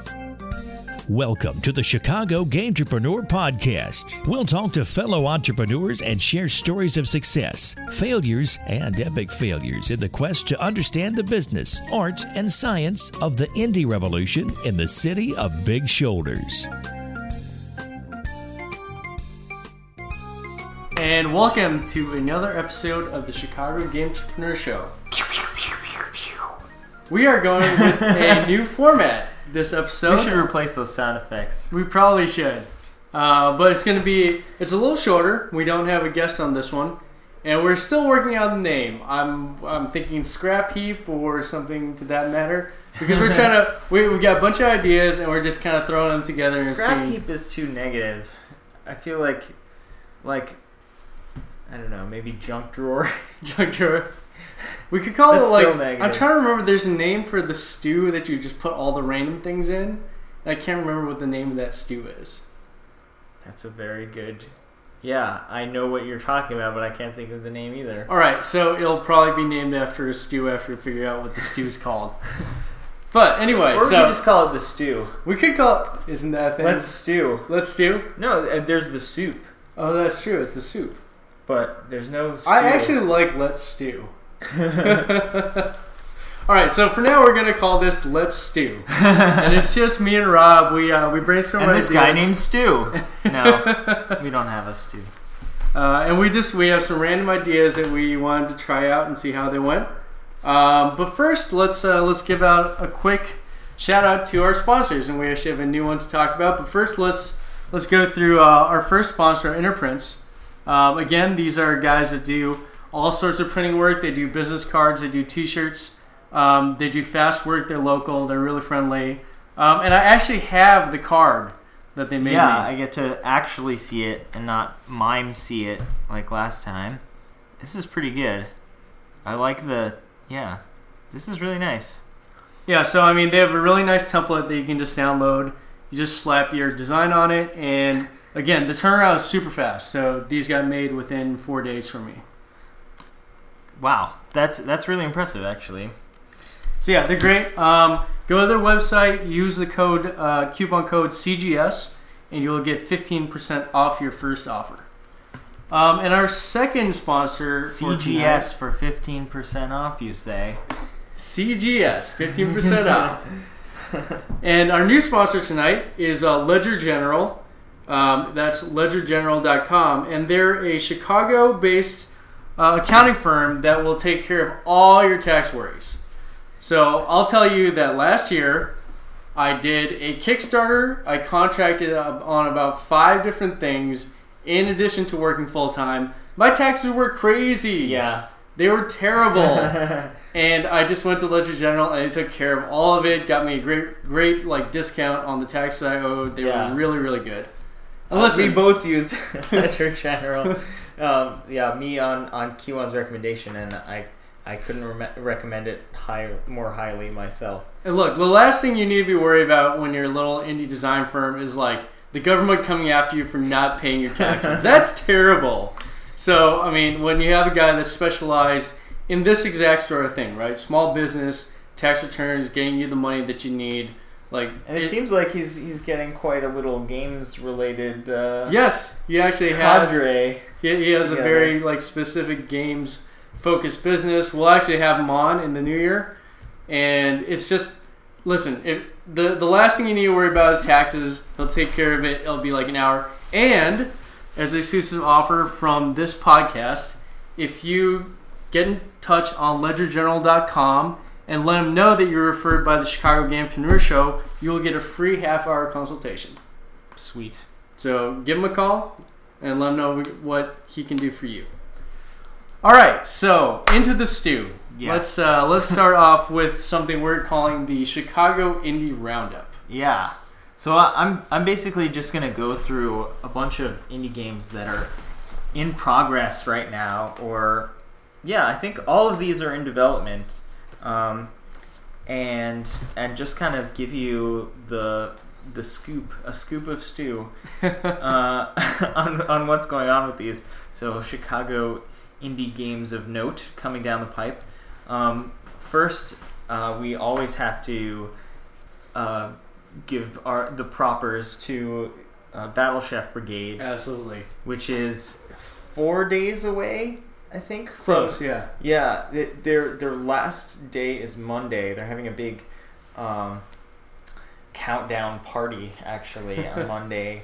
Welcome to the Chicago Gamepreneur Podcast. We'll talk to fellow entrepreneurs and share stories of success, failures, and epic failures in the quest to understand the business, art, and science of the indie revolution in the city of big shoulders. And welcome to another episode of the Chicago Gamepreneur Show. We are going with a new format this episode. We should replace those sound effects. We probably should. But it's a little shorter. We don't have a guest on this one. And we're still working on the name. I'm thinking Scrap Heap or something to that matter. Because we're trying to, we got a bunch of ideas and we're just kind of throwing them together. Scrap Heap is too negative. I feel like, I don't know, maybe Junk Drawer. Junk Drawer. We could call That's it still negative. I'm trying to remember, there's a name for the stew that you just put all the random things in. I can't remember what the name of that stew is. That's a very good... Yeah, I know what you're talking about, but I can't think of the name either. Alright, so it'll probably be named after a stew after we figure out what the stew's called. But anyway, or we could just call it the stew. We could call it... Isn't that a thing? Let's stew. Let's stew? No, there's the soup. Oh, that's true. It's the soup. But there's no stew. I actually like Let's Stew. Alright, so for now we're going to call this Let's Stew. And it's just me and Rob. We brainstorm and ideas. this guy named Stu. No, we don't have a Stu. And we have some random ideas that we wanted to try out and see how they went. But first, let's give out a quick shout out to our sponsors, and we actually have a new one to talk about. But first, let's go through our first sponsor, Interprints. Again, these are guys that do all sorts of printing work. They do business cards, they do t-shirts, they do fast work, they're local, they're really friendly. And I actually have the card that they made me. I get to actually see it and not mime see it like last time. This is pretty good. I like this is really nice. Yeah, so I mean, they have a really nice template that you can just download. You just slap your design on it, and again, the turnaround is super fast. So these got made within 4 days from me. Wow, that's really impressive, actually. So yeah, they're great. Go to their website, use the coupon code CGS, and you'll get 15% off your first offer. And our second sponsor, CGS for 15% off, you say? CGS, 15% off. And our new sponsor tonight is Ledger General. That's ledgergeneral.com, and they're a Chicago-based accounting firm that will take care of all your tax worries. So I'll tell you that last year I did a Kickstarter. I contracted on about 5 different things in addition to working full-time. My taxes were crazy. Yeah. They were terrible. And I just went to Ledger General and they took care of all of it. Got me a great like discount on the taxes I owed. They were really, really good. We both use Ledger General. Me on Q1's recommendation, and I couldn't recommend it more highly myself. And look, the last thing you need to be worried about when you're a little indie design firm is like the government coming after you for not paying your taxes. That's terrible. So, I mean, when you have a guy that's specialized in this exact sort of thing, right? Small business, tax returns, getting you the money that you need. And it seems like he's getting quite a little games related. Yes, he actually cadre. has. He has a very specific games focused business. We'll actually have him on in the new year, and it's just listen. The last thing you need to worry about is taxes. He'll take care of it. It'll be like an hour. And as an exclusive offer from this podcast, if you get in touch on ledgergeneral.com and let them know that you're referred by the Chicago Gamepreneur Show, you will get a free half-hour consultation. Sweet. So give him a call and let him know what he can do for you. All right, so into the stew. Yes. Let's start off with something we're calling the Chicago Indie Roundup. Yeah. So I'm basically just gonna go through a bunch of indie games that are in progress right now, or I think all of these are in development. And just kind of give you the scoop of stew on what's going on with these. So Chicago indie games of note coming down the pipe. First, we always have to give the propers to Battle Chef Brigade, Absolutely. which is 4 days away, I think. Close, yeah. Yeah, their last day is Monday. They're having a big countdown party, actually, on Monday.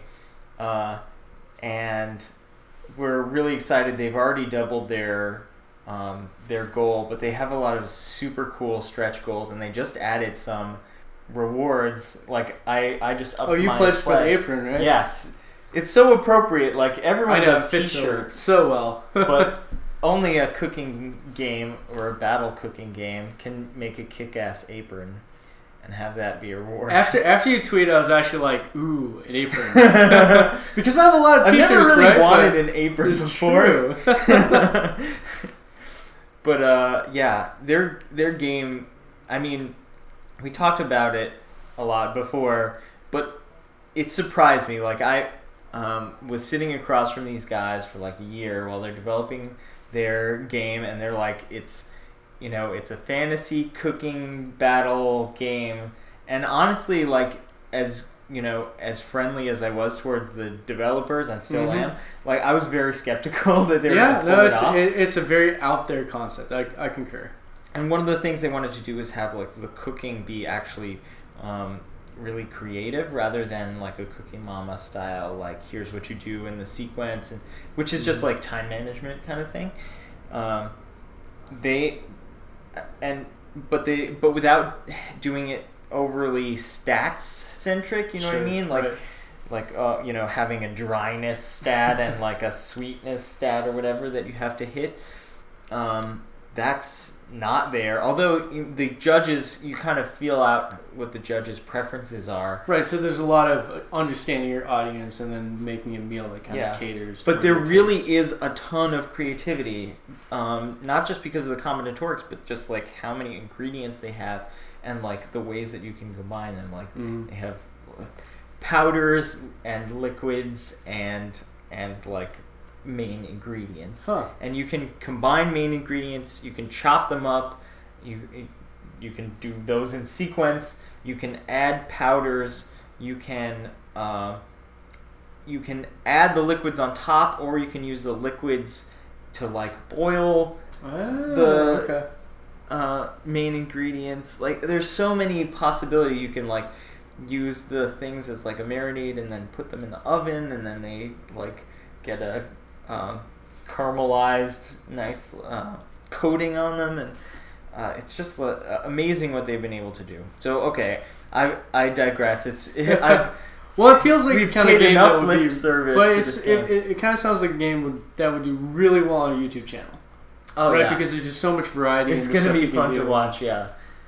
And we're really excited. They've already doubled their goal, but they have a lot of super cool stretch goals, and they just added some rewards. Like, I just upped you my pledged for the pledge. apron, right? Yes. It's so appropriate. Like, everyone does t-shirts. So well. But only a cooking game or a battle cooking game can make a kick-ass apron and have that be a reward. After you tweeted, I was actually like, ooh, an apron. Because I have a lot of t-shirts, I've never really right? wanted an apron before. True. But yeah, their game, I mean, we talked about it a lot before, but it surprised me. Like, I was sitting across from these guys for like a year while they're developing their game, and they're like, it's a fantasy cooking battle game. And honestly, like, as friendly as I was towards the developers, and still am, like, I was very skeptical that they were going to pull it off. It's a very out there concept. I concur. And one of the things they wanted to do is have, like, the cooking be actually really creative, rather than like a Cooking Mama style, like, here's what you do in the sequence, and which is just like time management kind of thing. But without doing it overly stats centric, you know what I mean? Like, right. Having a dryness stat and like a sweetness stat or whatever that you have to hit. That's not there. Although the judges, you kind of feel out what the judges' preferences are. Right, so there's a lot of understanding your audience and then making a meal that kind of caters. But there really is a ton of creativity, not just because of the combinatorics, but just like how many ingredients they have and like the ways that you can combine them. Like they have powders and liquids and like main ingredients, and you can combine main ingredients. You can chop them up. You can do those in sequence. You can add powders. You can add the liquids on top, or you can use the liquids to like boil main ingredients. Like, there's so many possibilities. You can like use the things as like a marinade and then put them in the oven, and then they like get a caramelized nice coating on them, and it's just amazing what they've been able to do. So okay, I digress. Well, it feels like we've kind of paid game enough that would lip be, service but to this game. it kind of sounds like a game that would do really well on a YouTube channel. Oh, right, yeah. because there's just so much variety. It's going to be fun to watch. Yeah.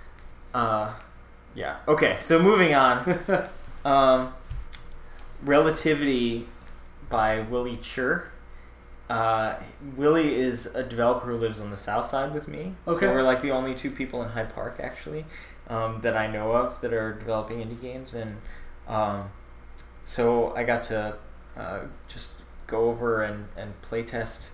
Yeah. Okay. So moving on. Relativity by Willie Chur. Willie is a developer who lives on the south side with me. Okay. So we're like the only two people in Hyde Park, actually, that I know of that are developing indie games. And so I got to just go over and play test.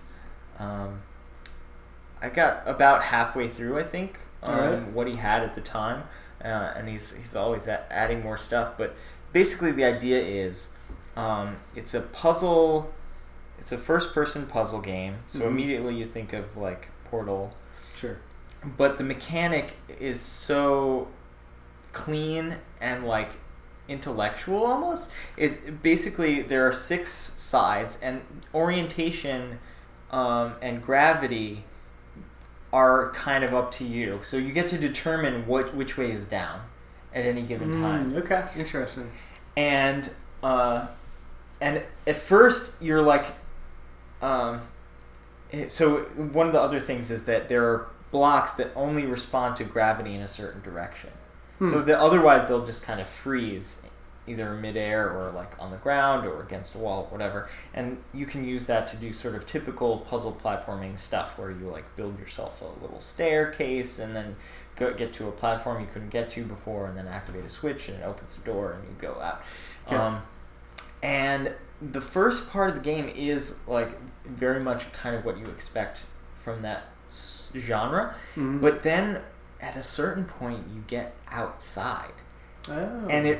I got about halfway through, I think, what he had at the time. And he's always adding more stuff. But basically the idea is it's a puzzle. It's a first-person puzzle game, so immediately you think of like Portal. Sure. But the mechanic is so clean and like intellectual almost. It's basically there are 6 sides, and orientation and gravity are kind of up to you. So you get to determine which way is down at any given time. Okay, interesting. And at first you're like. So one of the other things is that there are blocks that only respond to gravity in a certain direction. So that otherwise they'll just kind of freeze, either midair or like on the ground or against a wall, whatever. And you can use that to do sort of typical puzzle platforming stuff where you like build yourself a little staircase and then get to a platform you couldn't get to before, and then activate a switch and it opens the door and you go out. Okay. And the first part of the game is like very much kind of what you expect from that genre, but then at a certain point you get outside, and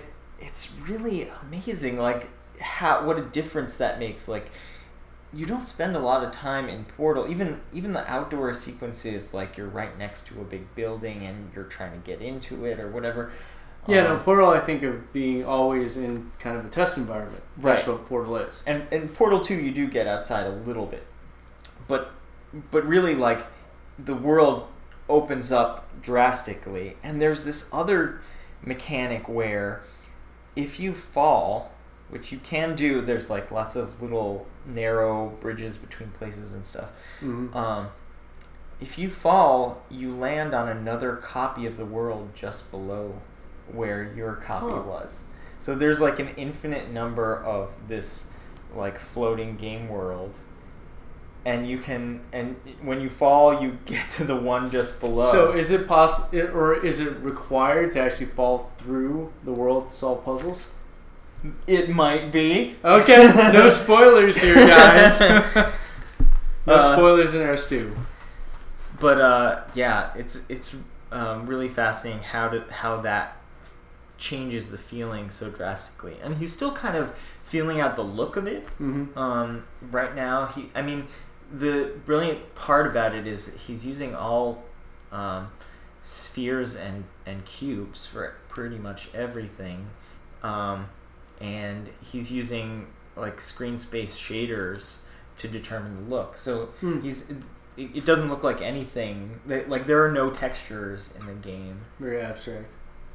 it's really amazing, like what a difference that makes. Like, you don't spend a lot of time in Portal. Even the outdoor sequences, like you're right next to a big building and you're trying to get into it or whatever. Yeah, no, Portal, I think of being always in kind of a test environment. That's what Portal is. And Portal 2, you do get outside a little bit. But really, like, the world opens up drastically. And there's this other mechanic where if you fall, which you can do, there's, like, lots of little narrow bridges between places and stuff. Mm-hmm. If you fall, you land on another copy of the world just below where your copy was. So there's like an infinite number of this like floating game world, and when you fall, you get to the one just below. So is it possible, or is it required to actually fall through the world to solve puzzles? It might be. Okay, no spoilers here, guys. No spoilers in our stew. But yeah, it's really fascinating how that changes the feeling so drastically. And he's still kind of feeling out the look of it. Mm-hmm. Right now, the brilliant part about it is he's using all spheres and cubes for pretty much everything. And he's using like screen space shaders to determine the look. So it doesn't look like anything. Like, there are no textures in the game. Very abstract.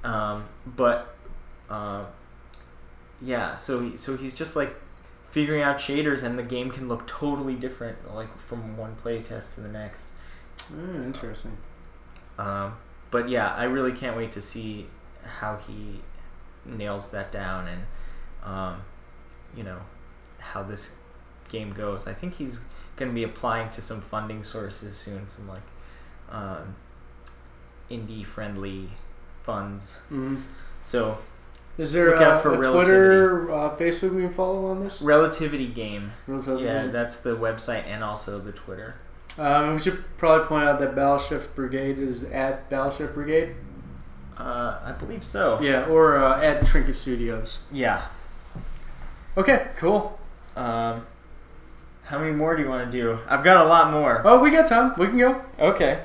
Yeah. So he's just like figuring out shaders, and the game can look totally different, like from one playtest to the next. Interesting. But yeah, I really can't wait to see how he nails that down, and how this game goes. I think he's going to be applying to some funding sources soon, some like indie friendly funds. Mm-hmm. So is there a Twitter, Facebook we can follow on this? Relativity Game. Relativity Game. That's the website and also the Twitter. We should probably point out that Battleshift Brigade is at Battleshift Brigade. I believe so. Yeah, or at Trinket Studios. Yeah. Okay, cool. How many more do you want to do? I've got a lot more. Oh, we got time. We can go. Okay.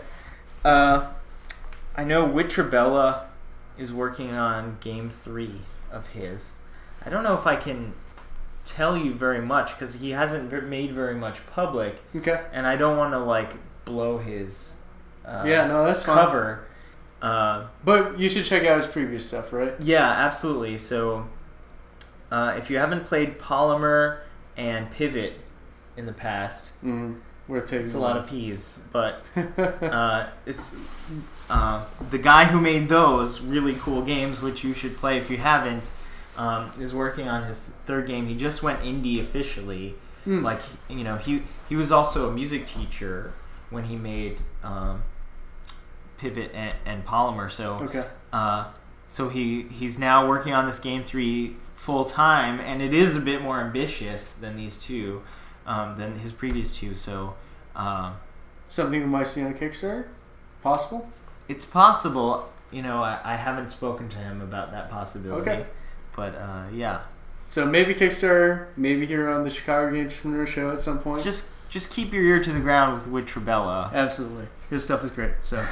I know Witrabella is working on Game 3 of his. I don't know if I can tell you very much because he hasn't made very much public. Okay. And I don't want to like blow his that's cover. But you should check out his previous stuff, right? Yeah, absolutely. So if you haven't played Polymer and Pivot in the past, it's a lot of P's, but it's the guy who made those really cool games, which you should play if you haven't, is working on his third game. He just went indie officially. Like, he was also a music teacher when he made Pivot and Polymer. So so he's now working on this Game 3 full time, and it is a bit more ambitious than these two. Than his previous two, so something we might see on Kickstarter? Possible? It's possible. I haven't spoken to him about that possibility. Okay. But yeah. So maybe Kickstarter, maybe here on the Chicago Game Entrepreneur Show at some point. Just keep your ear to the ground with Witrabella. Absolutely, his stuff is great. So.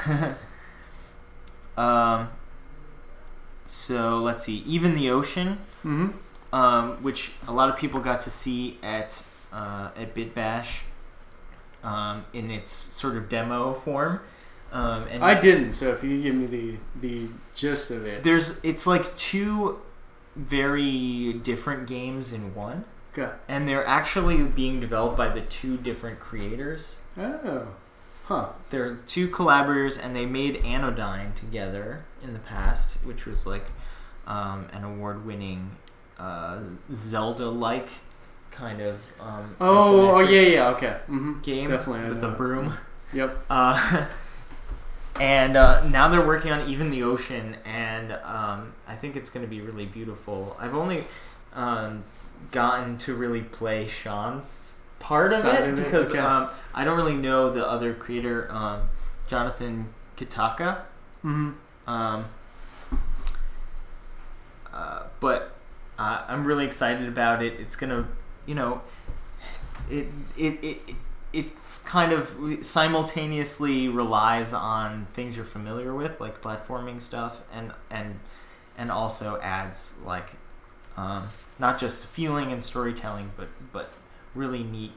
So let's see. Even the Ocean, which a lot of people got to see at BitBash in its sort of demo form. And I didn't, so if you could give me the gist of it. It's like two very different games in one. Okay. And they're actually being developed by the two different creators. Oh. Huh. They're two collaborators, and they made Anodyne together in the past, which was like an award-winning Zelda-like kind of okay. game. Definitely, with the broom. Yep. And now they're working on Even the Ocean, and I think it's going to be really beautiful. I've only gotten to really play Sean's part of it because I don't really know the other creator, Jonathan but I'm really excited about it. It's gonna, it kind of simultaneously relies on things you're familiar with, like platforming stuff, and also adds like not just feeling and storytelling, but really neat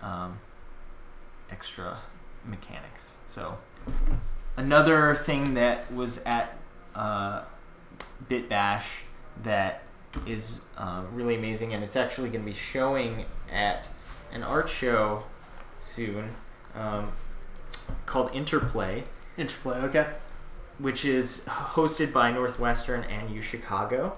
extra mechanics. So another thing that was at Bit Bash that is really amazing, and it's actually going to be showing at an art show soon called Interplay. Interplay, okay. Which is hosted by Northwestern and UChicago.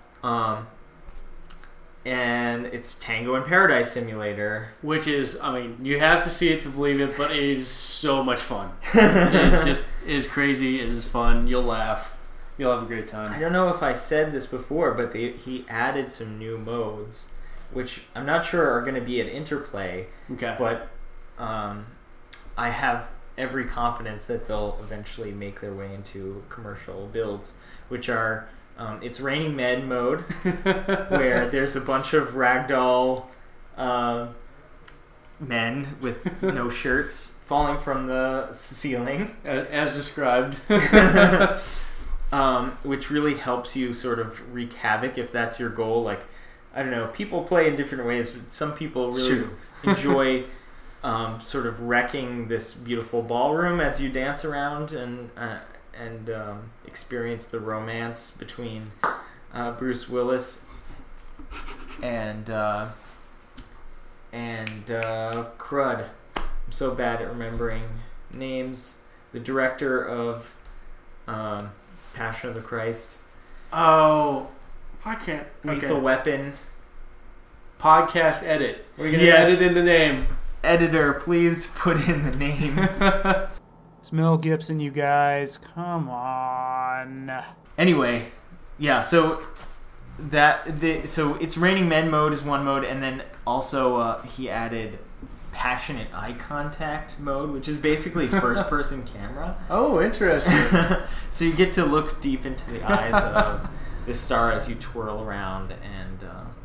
And it's Tango in Paradise Simulator. Which is, you have to see it to believe it, but it is so much fun. It is crazy, it is fun, you'll laugh. You'll have a great time. I don't know if I said this before, but he added some new modes, which I'm not sure are going to be at Interplay. Okay. But I have every confidence that they'll eventually make their way into commercial builds, which are it's Raining Men mode, where there's a bunch of ragdoll men with no shirts falling from the ceiling, as described. Which really helps you sort of wreak havoc if that's your goal. Like, I don't know, people play in different ways, but some people really enjoy sort of wrecking this beautiful ballroom as you dance around and experience the romance between Bruce Willis and crud. I'm so bad at remembering names. The director of Passion of the Christ. Oh, I can't. Lethal Weapon. Podcast edit. We're going to edit in the name. Editor, please put in the name. It's Mel Gibson, you guys. Come on. Anyway, yeah, so it's Raining Men mode is one mode, and then also he added Passionate Eye Contact mode, which is basically first-person camera. Oh, interesting. So you get to look deep into the eyes of the star as you twirl around, and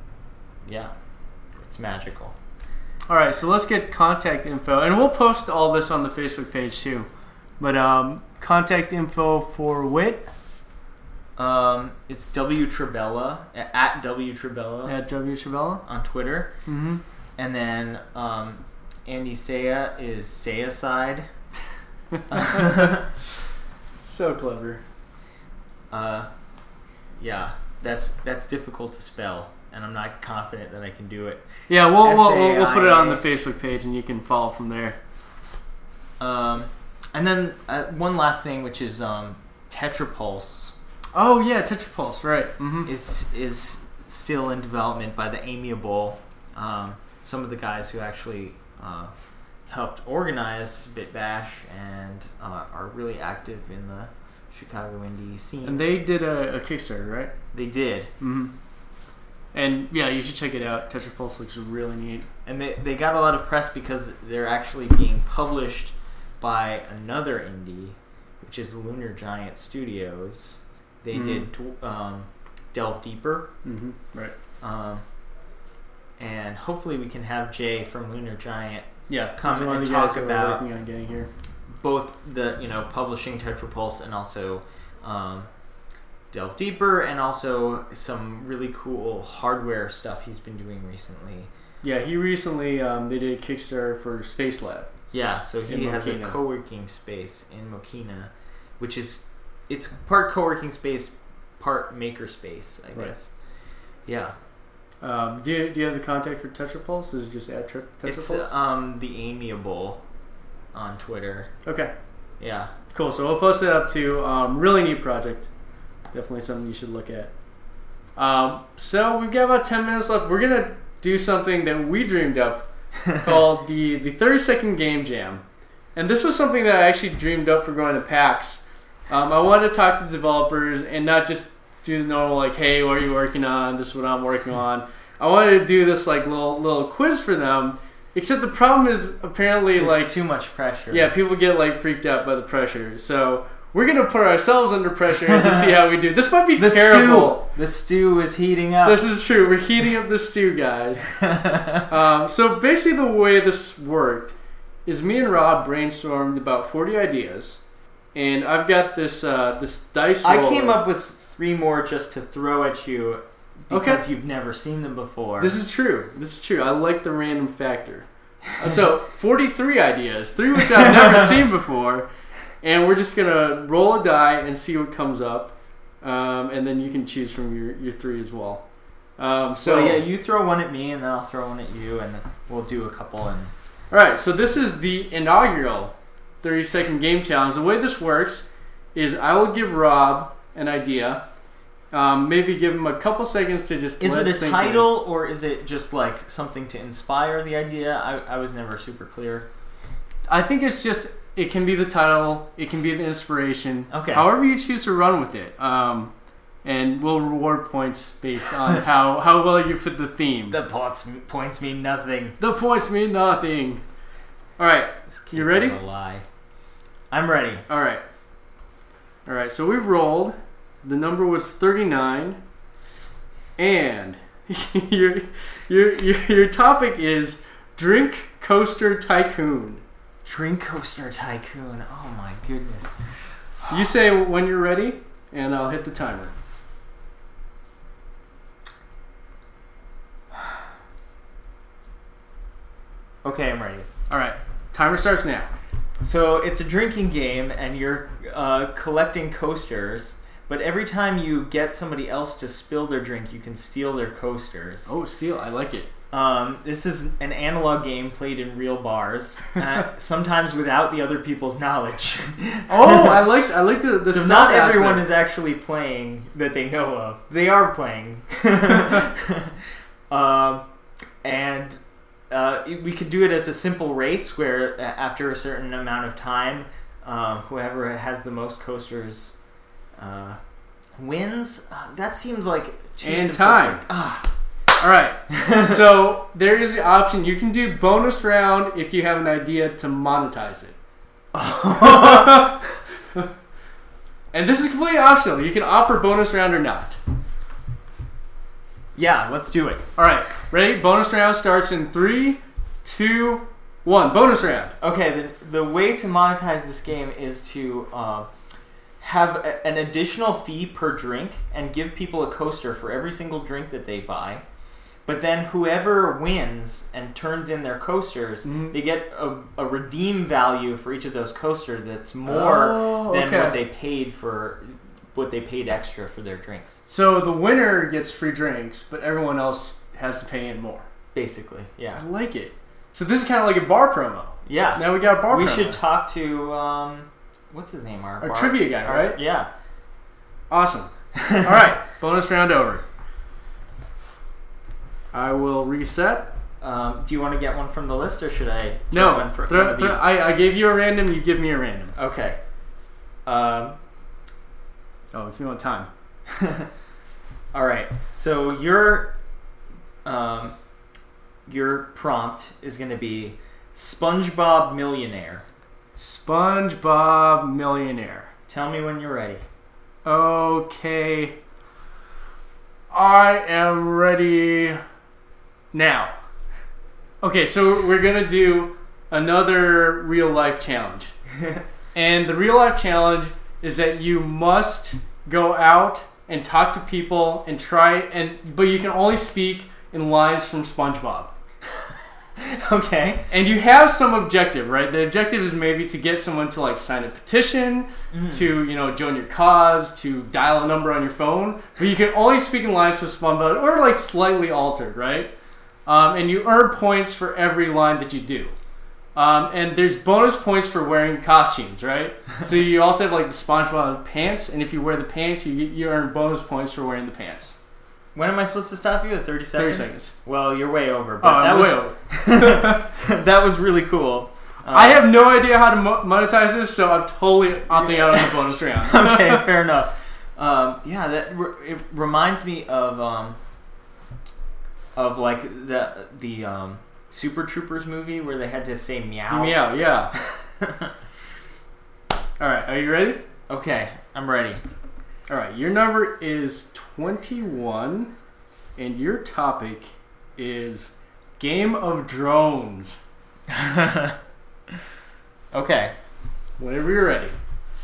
it's magical. All right, so let's get contact info, and we'll post all this on the Facebook page too. But contact info for Wit. It's W Trabella at W Trabella At W Trabella on Twitter. Mm-hmm. And then Andy Saya is Sayaside. So clever. Yeah, that's difficult to spell, and I'm not confident that I can do it. Yeah, we'll put it on the Facebook page, and you can follow from there. And then one last thing, which is Tetrapulse. Oh yeah, Tetrapulse, right? Mm-hmm. Is still in development by the Amiable. Some of the guys who actually helped organize Bit Bash and are really active in the Chicago indie scene. And they did a Kickstarter, right? They did. Mm-hmm. And yeah, you should check it out. Tetrapulse looks really neat. And they got a lot of press because they're actually being published by another indie, which is Lunar Giant Studios. They did Delve Deeper. Mm-hmm. Right. And hopefully we can have Jay from Lunar Giant come and talk about working on getting here. Both the publishing Tetrapulse and also Delve Deeper, and also some really cool hardware stuff he's been doing recently. Yeah, he recently they did a Kickstarter for Space Lab. Yeah, so he has a co-working space in Mokina, which is it's part co-working space, part maker space, I guess. Yeah. Do you have the contact for Tetrapulse? Is it just at Tetrapulse? It's the Amiable on Twitter. Okay. Yeah. Cool. So we'll post it up too. Really neat project. Definitely something you should look at. So we've got about 10 minutes left. We're gonna do something that we dreamed up called the 30-second game jam, and this was something that I actually dreamed up for going to PAX. I wanted to talk to developers and not just do the normal like, hey, what are you working on? This is what I'm working on. I wanted to do this like little quiz for them. Except the problem is apparently There's too much pressure. Yeah, people get like freaked out by the pressure. So we're gonna put ourselves under pressure to see how we do. This might be terrible. The stew is heating up. This is true. We're heating up the stew, guys. So basically, the way this worked is me and Rob brainstormed about 40 ideas, and I've got this this dice roller. I came up with 3 more just to throw at you because you've never seen them before. This is true. I like the random factor. So 43 ideas, 3 which I've never seen before. And we're just going to roll a die and see what comes up. And then you can choose from your 3 as well. You throw one at me and then I'll throw one at you and we'll do a couple. And all right, so this is the inaugural 30-second game challenge. The way this works is I will give Rob an idea. Maybe give him a couple seconds to just Is it a title or is it just like something to inspire the idea? I was never super clear. I think it's just... It can be the title. It can be the inspiration. Okay. However you choose to run with it. And we'll reward points based on how well you fit the theme. The points mean nothing. The points mean nothing. All right. You ready? Is a lie. I'm ready. All right. So we've rolled. The number was 39. And your topic is Drink Coaster Tycoon. Drink Coaster Tycoon. Oh my goodness. You say when you're ready, and I'll hit the timer. Okay, I'm ready. All right. Timer starts now. So it's a drinking game, and you're collecting coasters. But every time you get somebody else to spill their drink, you can steal their coasters. Oh, steal! I like it. This is an analog game played in real bars, sometimes without the other people's knowledge. Oh, I like the so not everyone is actually playing that they know of. They are playing, and we could do it as a simple race where after a certain amount of time, whoever has the most coasters wins. That seems like too and simplistic. Time. All right, so there is the option. You can do bonus round if you have an idea to monetize it. And this is completely optional. You can opt for bonus round or not. Yeah, let's do it. All right, ready? Bonus round starts in 3, 2, 1. Bonus round. Okay, the way to monetize this game is to have an additional fee per drink and give people a coaster for every single drink that they buy. But then whoever wins and turns in their coasters, they get a redeem value for each of those coasters that's more than what they paid extra for their drinks. So the winner gets free drinks, but everyone else has to pay in more. Basically, yeah. I like it. So this is kind of like a bar promo. Yeah. Now we got a bar promo. We should talk to, what's his name? Our trivia guy, right? Yeah. Awesome. All right, bonus round over. I will reset. Do you want to get one from the list, or should I? No. One for one of these? I gave you a random. You give me a random. Okay. If you want time. All right. So your prompt is going to be SpongeBob Millionaire. SpongeBob Millionaire. Tell me when you're ready. Okay. I am ready now. Okay, so we're going to do another real life challenge. And the real life challenge is that you must go out and talk to people and but you can only speak in lines from SpongeBob. Okay. And you have some objective, right? The objective is maybe to get someone to like sign a petition, to, join your cause, to dial a number on your phone. But you can only speak in lines from SpongeBob or like slightly altered, right? And you earn points for every line that you do. And there's bonus points for wearing costumes, right? So you also have like the SpongeBob pants, and if you wear the pants, you earn bonus points for wearing the pants. When am I supposed to stop you? At 30 seconds? 30 seconds. Well, you're way over. But I'm way over. That was really cool. I have no idea how to monetize this, so I'm totally opting out on the bonus round. Okay, fair enough. It reminds me of like the Super Troopers movie where they had to say meow. Meow, yeah. All right, are you ready? Okay, I'm ready. All right, your number is 21, and your topic is Game of Drones. Okay, Whenever you're ready.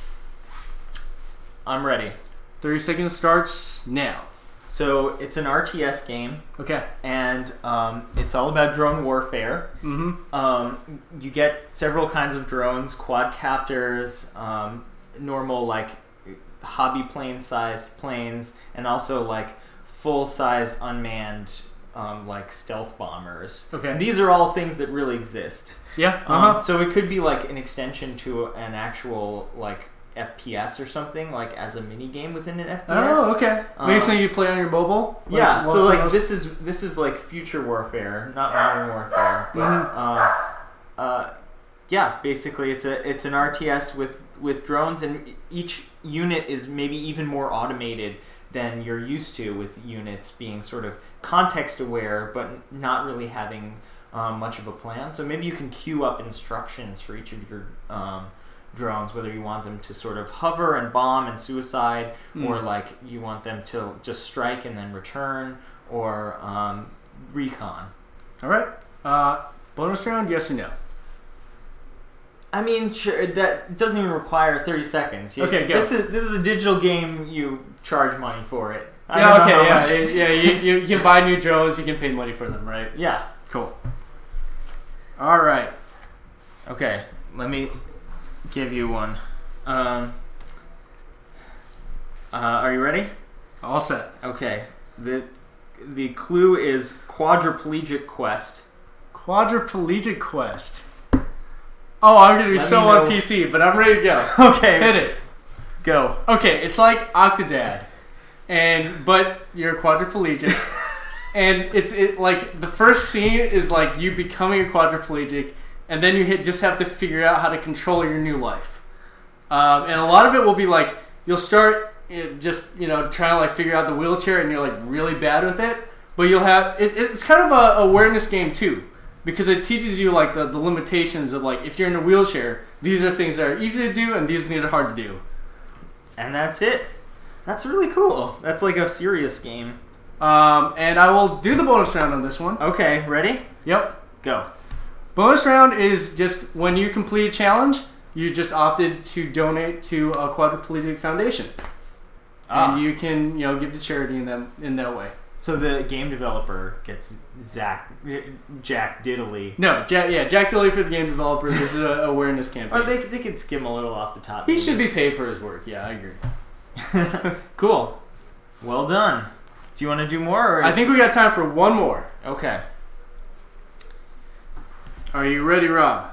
I'm ready. 30 seconds starts now. So it's an RTS game, Okay. and it's all about drone warfare. Mm-hmm. You get several kinds of drones: quadcopters, normal like hobby plane-sized planes, and also like full-sized unmanned like stealth bombers. Okay. And these are all things that really exist. Yeah. Uh-huh. So it could be like an extension to an actual like FPS or something, like as a mini game within an FPS. Oh, okay. Maybe something you play on your mobile? Yeah, so Los like Angeles? this is like future warfare, not modern warfare. But yeah, basically it's an RTS with drones, and each unit is maybe even more automated than you're used to, with units being sort of context aware but not really having much of a plan. So maybe you can queue up instructions for each of your drones, whether you want them to sort of hover and bomb and suicide, or like you want them to just strike and then return, or recon. All right. Bonus round, yes or no? I mean, sure, that doesn't even require 30 seconds. Okay, go. This is a digital game. You charge money for it. Yeah, okay, yeah. You can buy new drones, you can pay money for them, right? Yeah. Cool. All right. Okay, let me give you one. Are you ready? All set. Okay. The clue is Quadriplegic Quest. Quadriplegic Quest. Oh, I'm going to be Let so me on know. PC, but I'm ready to go. Okay. Hit it. Go. Okay, it's like Octodad, but you're quadriplegic, and it's like the first scene is like you becoming a quadriplegic, and then you just have to figure out how to control your new life, and a lot of it will be like you'll start just trying to like figure out the wheelchair, and you're like really bad with it, but you'll have it's kind of a awareness game too, because it teaches you like the limitations of like if you're in a wheelchair, these are things that are easy to do, and these things are hard to do. And that's it. That's really cool. That's like a serious game. And I will do the bonus round on this one. Okay, ready? Yep. Go. Bonus round is just when you complete a challenge, you just opted to donate to a quadriplegic foundation. And you can, give to charity in that way. So the game developer gets Jack Diddley. No, Jack Tilley for the game developer. This is an awareness campaign. Or they could skim a little off the top. He should be paid for his work. Yeah, I agree. Cool. Well done. Do you want to do more? Or I think we got time for one more. Okay. Are you ready, Rob?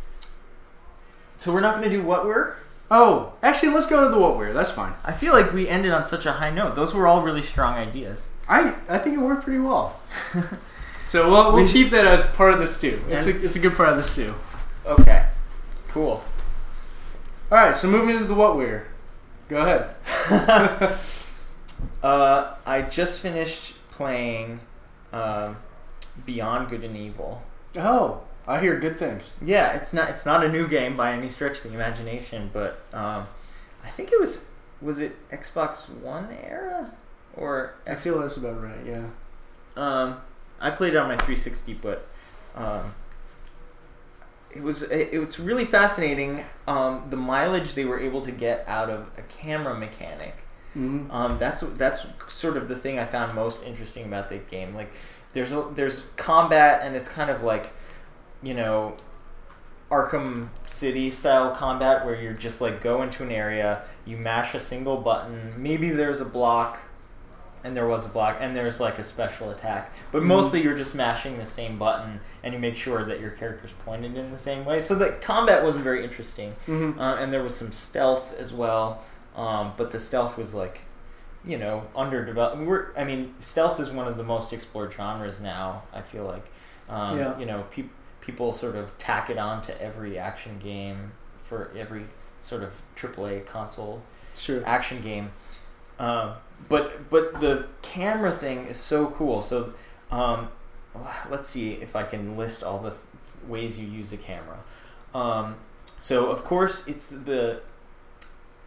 So we're not going to do what we're? Oh, actually, let's go to the what we're. That's fine. I feel like we ended on such a high note. Those were all really strong ideas. I think it worked pretty well. So we'll keep that as part of the stew. It's a good part of the stew. Okay. Cool. All right, so moving into the what we're. Go ahead. I just finished playing Beyond Good and Evil. Oh, I hear good things. Yeah, it's not a new game by any stretch of the imagination, but I think it was it Xbox One era or I feel that's about right. Yeah. I played it on my 360, but it's really fascinating the mileage they were able to get out of a camera mechanic. Mm-hmm. That's sort of the thing I found most interesting about the game. Like there's combat, and it's kind of like Arkham City style combat where you're just like go into an area, you mash a single button, maybe there's a block, and there was a block, and there's like a special attack, but mostly you're just mashing the same button, and you make sure that your character's pointed in the same way. So the combat wasn't very interesting, and there was some stealth as well, but the stealth was like underdeveloped. Stealth is one of the most explored genres now, I feel like. People sort of tack it on to every action game, for every sort of AAA console action game. But the camera thing is so cool. So let's see if I can list all the ways you use a camera. So of course it's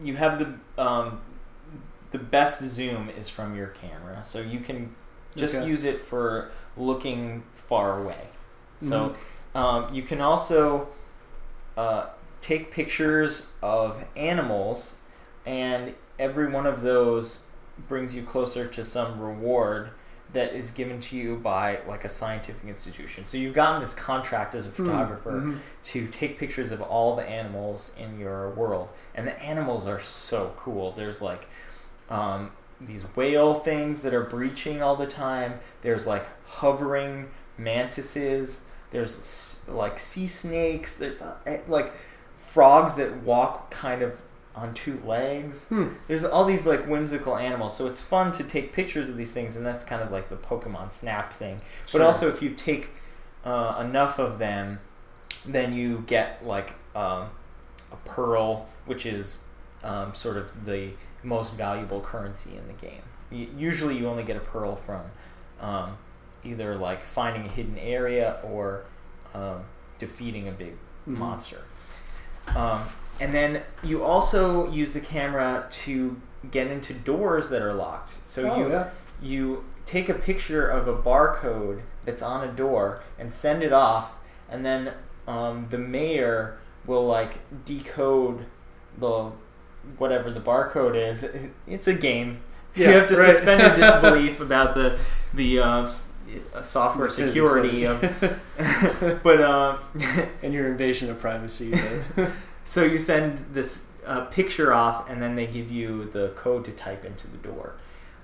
you have the best zoom is from your camera, so you can just use it for looking far away. So you can also take pictures of animals, and every one of those brings you closer to some reward that is given to you by like a scientific institution. So you've gotten this contract as a photographer to take pictures of all the animals in your world, and the animals are so cool. There's like these whale things that are breaching all the time. There's like hovering mantises. There's like sea snakes. There's like frogs that walk kind of on two legs. There's all these like whimsical animals, so it's fun to take pictures of these things, and that's kind of like the Pokemon Snap thing. But also, if you take enough of them, then you get like a pearl, which is sort of the most valuable currency in the game. Usually you only get a pearl from either like finding a hidden area or defeating a big monster. And then you also use the camera to get into doors that are locked. So you take a picture of a barcode that's on a door and send it off, and then the mayor will like decode the whatever the barcode is. It's a game. You have to suspend your disbelief about the software security of but and your invasion of privacy. So you send this picture off, and then they give you the code to type into the door.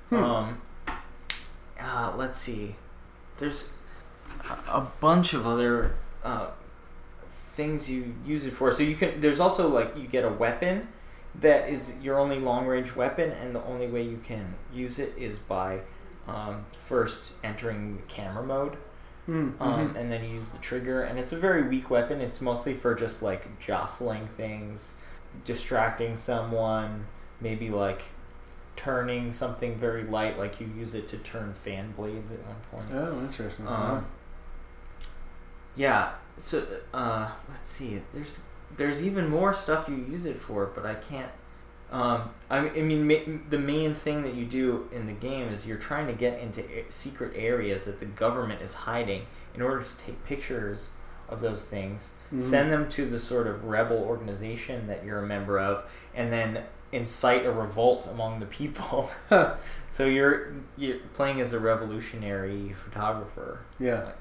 Let's see. There's a bunch of other things you use it for. So you can. There's also like you get a weapon that is your only long-range weapon, and the only way you can use it is by first entering camera mode. And then you use the trigger, and it's a very weak weapon. It's mostly for just like jostling things, distracting someone, maybe like turning something very light, like you use it to turn fan blades at one point. Oh, interesting. Yeah, so let's see, there's even more stuff you use it for, but I can't. I mean, the main thing that you do in the game is you're trying to get into secret areas that the government is hiding in order to take pictures of those things, send them to the sort of rebel organization that you're a member of, and then incite a revolt among the people. So you're playing as a revolutionary photographer. Yeah.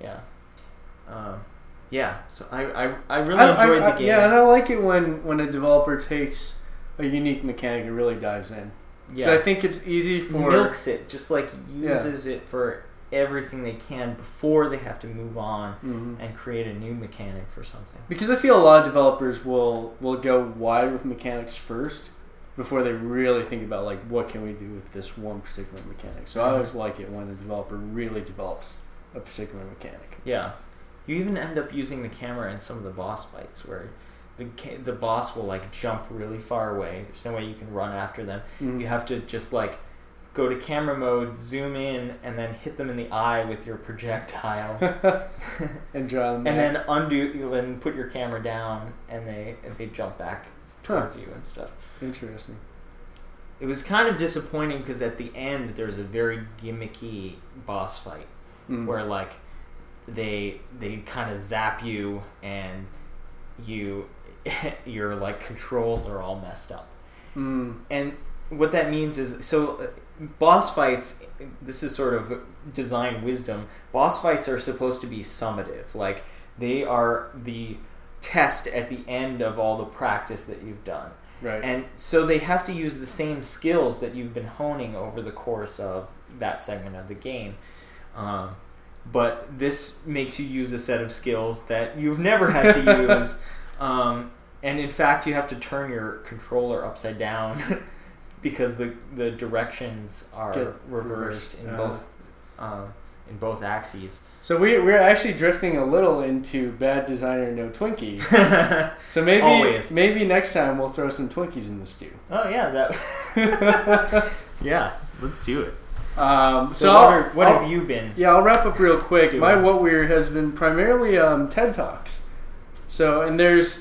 So I really enjoyed the game. Yeah, and I like it when a developer takes a unique mechanic and really dives in. Yeah. So I think it's easy for... Milks it, just like uses it for everything they can before they have to move on and create a new mechanic for something. Because I feel a lot of developers will go wide with mechanics first before they really think about like what can we do with this one particular mechanic. So I always like it when a developer really develops a particular mechanic. Yeah. You even end up using the camera in some of the boss fights where the boss will like jump really far away. There's no way you can run after them. You have to just like go to camera mode, zoom in, and then hit them in the eye with your projectile, and draw them back. And then undo and put your camera down, and they jump back towards you and stuff. Interesting. It was kind of disappointing because at the end there's a very gimmicky boss fight where like they kind of zap you and your like controls are all messed up. And what that means is, so boss fights, this is sort of design wisdom, boss fights are supposed to be summative. Like they are the test at the end of all the practice that you've done. Right. And so they have to use the same skills that you've been honing over the course of that segment of the game. But this makes you use a set of skills that you've never had to use. And in fact, you have to turn your controller upside down because the directions are reversed in both axes. So we're actually drifting a little into bad designer no Twinkie. So maybe next time we'll throw some Twinkies in the stew. Oh yeah, yeah, let's do it. So what have you been? Yeah, I'll wrap up real quick. My What Weird has been primarily TED Talks. So, and there's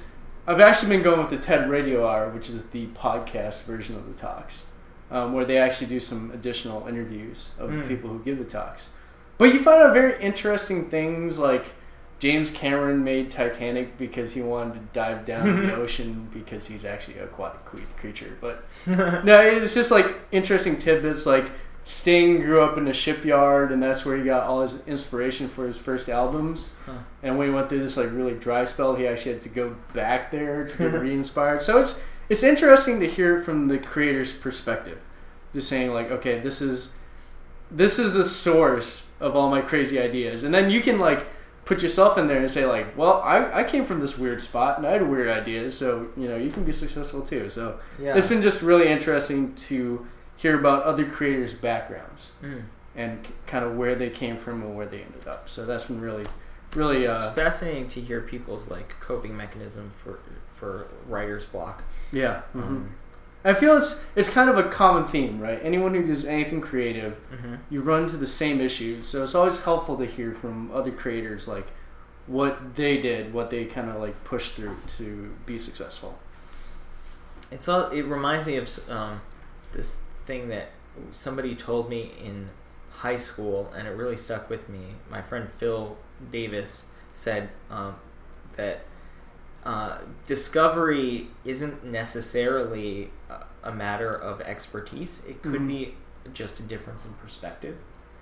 I've actually been going with the TED Radio Hour, which is the podcast version of the talks, where they actually do some additional interviews of the people who give the talks. But you find out very interesting things, like James Cameron made Titanic because he wanted to dive down in the ocean because he's actually an aquatic creature. But no, it's just like interesting tidbits. Like Sting grew up in a shipyard, and that's where he got all his inspiration for his first albums. And when he went through this like really dry spell, he actually had to go back there to get re-inspired. So it's interesting to hear it from the creator's perspective, just saying like, okay, this is the source of all my crazy ideas, and then you can like put yourself in there and say like, well, I came from this weird spot and I had weird ideas, so you can be successful too. So it's been just really interesting to hear about other creators' backgrounds and kind of where they came from and where they ended up. So that's been really it's fascinating to hear people's like coping mechanism for writer's block. Yeah. I feel it's kind of a common theme, right? Anyone who does anything creative, you run into the same issues. So it's always helpful to hear from other creators, like what they did, what they kind of like pushed through to be successful. It reminds me of this thing that somebody told me in high school, and it really stuck with me. My friend Phil Davis said that discovery isn't necessarily a matter of expertise. It could be just a difference in perspective.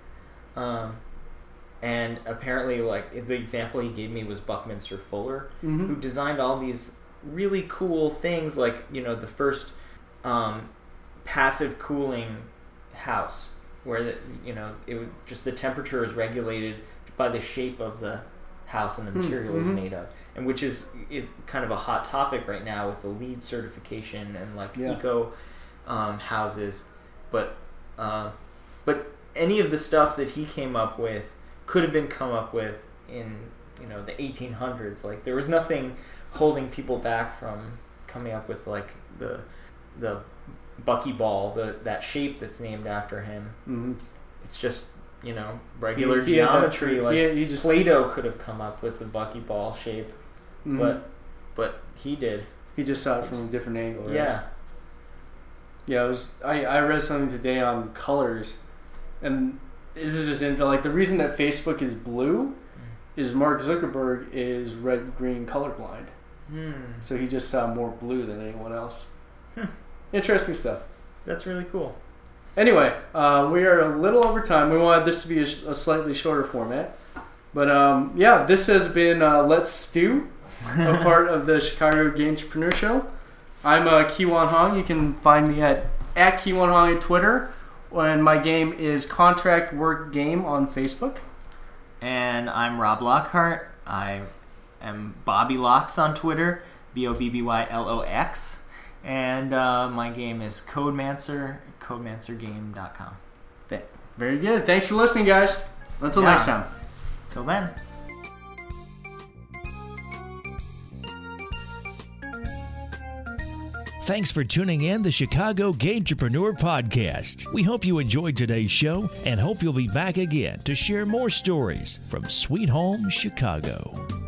And apparently, like, the example he gave me was Buckminster Fuller, who designed all these really cool things, like, the first passive cooling house, where the temperature is regulated by the shape of the house and the material is made of, and which is kind of a hot topic right now with the LEED certification and like eco houses. But any of the stuff that he came up with could have been come up with in the 1800s. Like, there was nothing holding people back from coming up with like the buckyball, that shape that's named after him. It's just regular geometry. Plato could have come up with the buckyball shape, but he did. He just saw it from a different angle, right? Yeah. Yeah, I read something today on colors, and this is just like the reason that Facebook is blue is Mark Zuckerberg is red-green colorblind. So he just saw more blue than anyone else. Interesting stuff. That's really cool. Anyway, we are a little over time. We wanted this to be a slightly shorter format. But this has been Let's Stew, a part of the Chicago Gamepreneur Show. I'm Kiwan Hong. You can find me at Kiwan Hong on Twitter. And my game is Contract Work Game on Facebook. And I'm Rob Lockhart. I am Bobby Locks on Twitter, BOBBYLOX. And my game is Codemancer, CodemancerGame.com. Very good. Thanks for listening, guys. Until next time. Till then. Thanks for tuning in the Chicago Gamepreneur Podcast. We hope you enjoyed today's show and hope you'll be back again to share more stories from Sweet Home Chicago.